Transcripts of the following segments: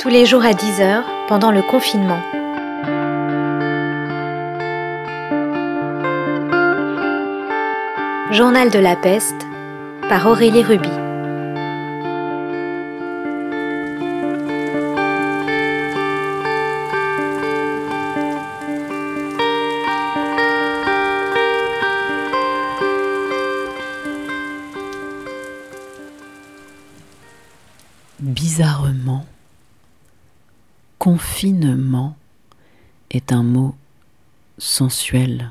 tous les jours à 10h pendant le confinement. Journal de la peste par Aurélie Ruby. Bizarrement, confinement est un mot sensuel.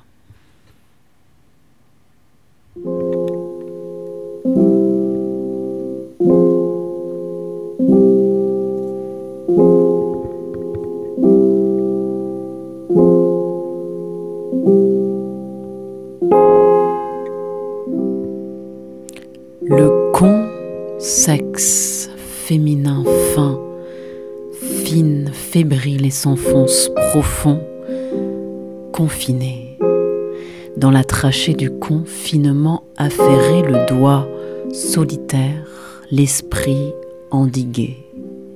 Le con-sexe féminin fin, fine, fébrile et s'enfonce profond, confiné. Dans la trachée du con, finement affairé, le doigt solitaire, l'esprit endigué.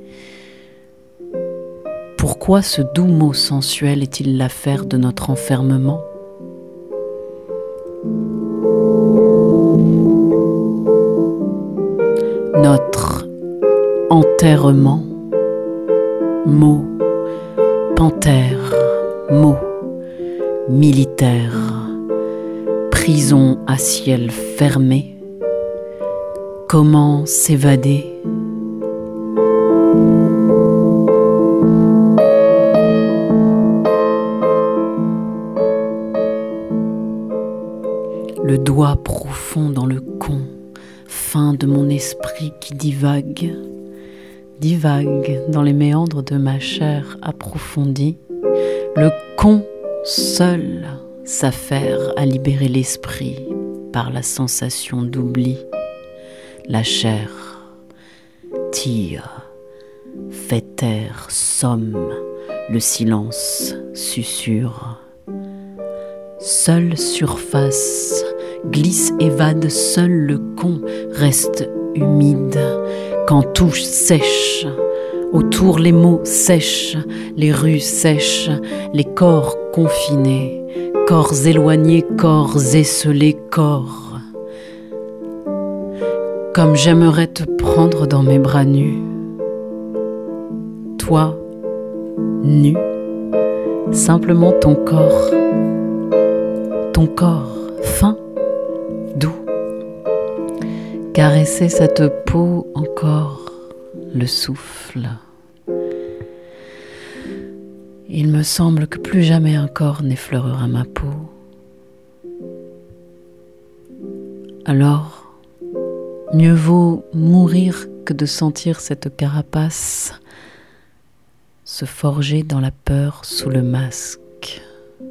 Pourquoi ce doux mot sensuel est-il l'affaire de notre enfermement ? Notre enterrement, mot, panthère, mot, militaire, prison à ciel fermé, comment s'évader ? Le doigt profond dans le con, fin de mon esprit qui divague dans les méandres de ma chair approfondie, le con seul s'affaire à libérer l'esprit par la sensation d'oubli. La chair tire, fait taire, somme, le silence susurre. Seule surface glisse, évade, seul le con reste humide. Quand tout sèche, autour les mots sèchent, les rues sèches, les corps confinés, corps éloignés, corps esselés, corps. Comme j'aimerais te prendre dans mes bras nus, toi, nu, simplement ton corps fin, doux. Caresser cette peau encore, le souffle. Il me semble que plus jamais un corps n'effleurera ma peau. Alors, mieux vaut mourir que de sentir cette carapace se forger dans la peur sous le masque.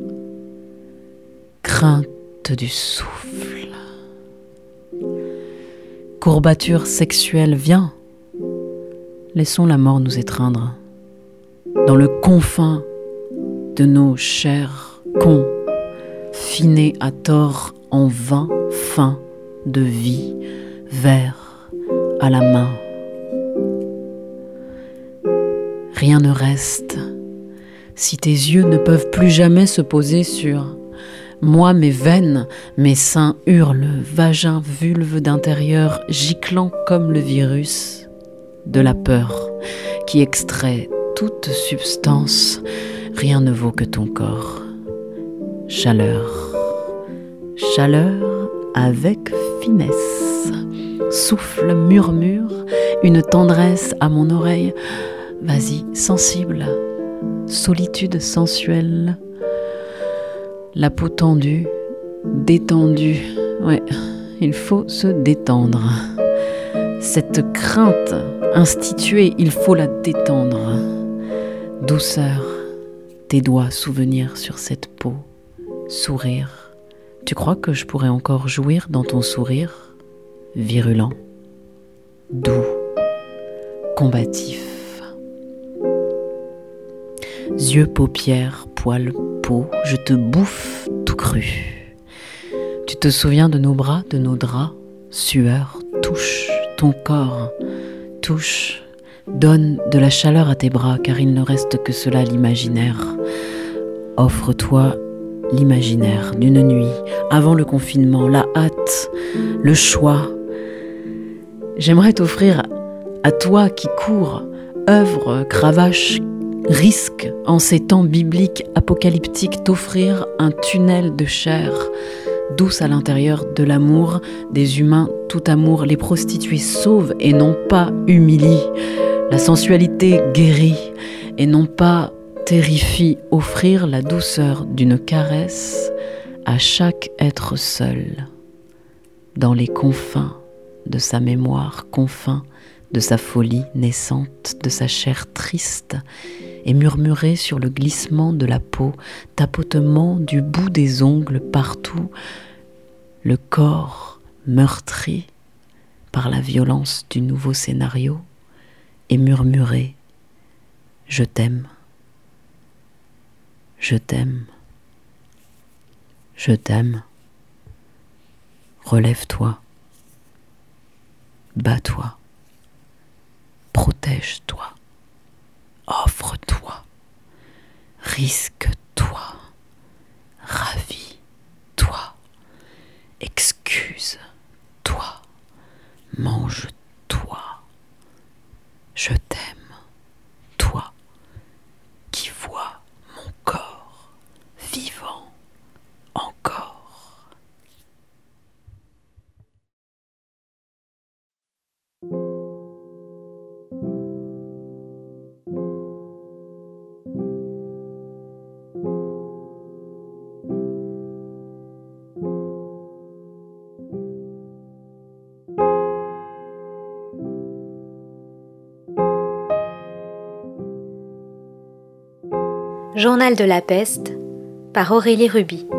Crainte du souffle. Courbature sexuelle, viens, laissons la mort nous étreindre. Dans le confin de nos chairs confinés à tort en vain, fin de vie, verre à la main. Rien ne reste, si tes yeux ne peuvent plus jamais se poser sur moi, mes veines, mes seins hurlent, vagin, vulve d'intérieur, giclant comme le virus de la peur qui extrait toute substance. Rien ne vaut que ton corps. Chaleur, chaleur avec finesse. Souffle, murmure, une tendresse à mon oreille. Vas-y, sensible, solitude sensuelle. La peau tendue, détendue, ouais, il faut se détendre. Cette crainte instituée, il faut la détendre. Douceur, tes doigts souvenir sur cette peau, sourire. Tu crois que je pourrais encore jouir dans ton sourire ? Virulent, doux, combatif. Yeux, paupières, poils, peau, je te bouffe tout cru. Tu te souviens de nos bras, de nos draps, sueur, touche ton corps, touche Donne de la chaleur à tes bras, car il ne reste que cela, l'imaginaire. Offre-toi l'imaginaire d'une nuit, avant le confinement, la hâte, le choix. J'aimerais t'offrir à toi qui cours, œuvre, cravache, risque, en ces temps bibliques, apocalyptiques, t'offrir un tunnel de chair, douce à l'intérieur de l'amour, des humains, tout amour, les prostituées sauvent et non pas humilient, la sensualité guérit et non pas terrifie, offrir la douceur d'une caresse à chaque être seul, dans les confins de sa mémoire, confins de sa folie naissante, de sa chair triste, et murmurer sur le glissement de la peau, tapotement du bout des ongles partout, le corps meurtri par la violence du nouveau scénario, et murmurer « Je t'aime, je t'aime, je t'aime, relève-toi, bats-toi, protège-toi, offre-toi, risque-toi, ravis-toi, excuse-toi, mange-toi. Je t'aime, toi qui vois mon corps vivant encore. Journal de la peste par Aurélie Ruby.